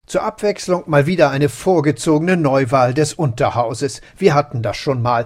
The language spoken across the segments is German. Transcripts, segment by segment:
Zur Abwechslung mal wieder eine vorgezogene Neuwahl des Unterhauses. Wir hatten das schon mal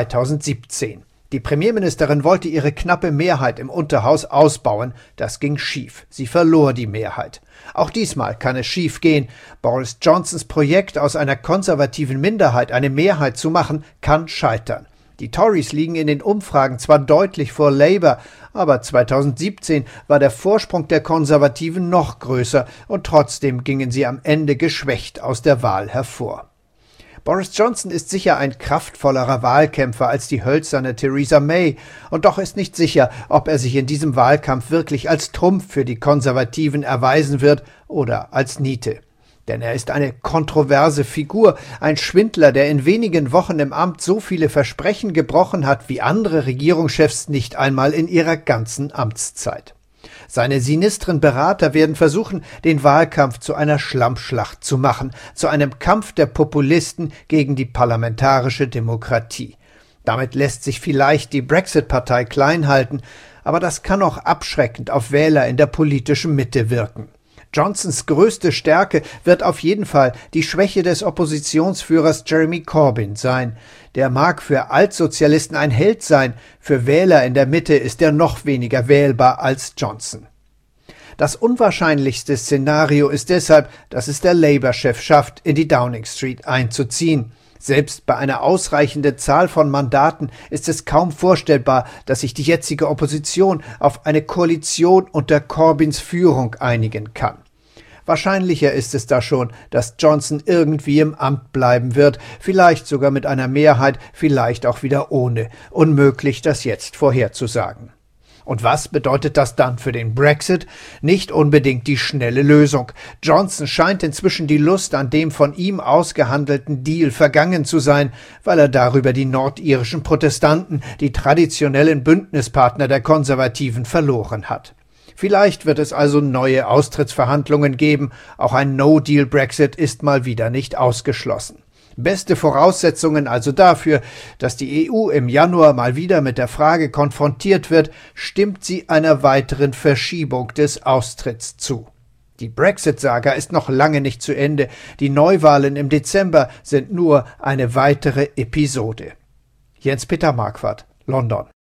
2017. Die Premierministerin wollte ihre knappe Mehrheit im Unterhaus ausbauen. Das ging schief. Sie verlor die Mehrheit. Auch diesmal kann es schief gehen. Boris Johnsons Projekt, aus einer konservativen Minderheit eine Mehrheit zu machen, kann scheitern. Die Tories liegen in den Umfragen zwar deutlich vor Labour, aber 2017 war der Vorsprung der Konservativen noch größer und trotzdem gingen sie am Ende geschwächt aus der Wahl hervor. Boris Johnson ist sicher ein kraftvollerer Wahlkämpfer als die hölzerne Theresa May, und doch ist nicht sicher, ob er sich in diesem Wahlkampf wirklich als Trumpf für die Konservativen erweisen wird oder als Niete. Denn er ist eine kontroverse Figur, ein Schwindler, der in wenigen Wochen im Amt so viele Versprechen gebrochen hat wie andere Regierungschefs nicht einmal in ihrer ganzen Amtszeit. Seine sinistren Berater werden versuchen, den Wahlkampf zu einer Schlammschlacht zu machen, zu einem Kampf der Populisten gegen die parlamentarische Demokratie. Damit lässt sich vielleicht die Brexit-Partei klein halten, aber das kann auch abschreckend auf Wähler in der politischen Mitte wirken. Johnsons größte Stärke wird auf jeden Fall die Schwäche des Oppositionsführers Jeremy Corbyn sein. Der mag für Altsozialisten ein Held sein, für Wähler in der Mitte ist er noch weniger wählbar als Johnson. Das unwahrscheinlichste Szenario ist deshalb, dass es der Labour-Chef schafft, in die Downing Street einzuziehen. Selbst bei einer ausreichenden Zahl von Mandaten ist es kaum vorstellbar, dass sich die jetzige Opposition auf eine Koalition unter Corbyns Führung einigen kann. Wahrscheinlicher ist es da schon, dass Johnson irgendwie im Amt bleiben wird, vielleicht sogar mit einer Mehrheit, vielleicht auch wieder ohne. Unmöglich, das jetzt vorherzusagen. Und was bedeutet das dann für den Brexit? Nicht unbedingt die schnelle Lösung. Johnson scheint inzwischen die Lust an dem von ihm ausgehandelten Deal vergangen zu sein, weil er darüber die nordirischen Protestanten, die traditionellen Bündnispartner der Konservativen, verloren hat. Vielleicht wird es also neue Austrittsverhandlungen geben. Auch ein No-Deal-Brexit ist mal wieder nicht ausgeschlossen. Beste Voraussetzungen also dafür, dass die EU im Januar mal wieder mit der Frage konfrontiert wird, stimmt sie einer weiteren Verschiebung des Austritts zu. Die Brexit-Saga ist noch lange nicht zu Ende. Die Neuwahlen im Dezember sind nur eine weitere Episode. Jens-Peter Marquardt, London.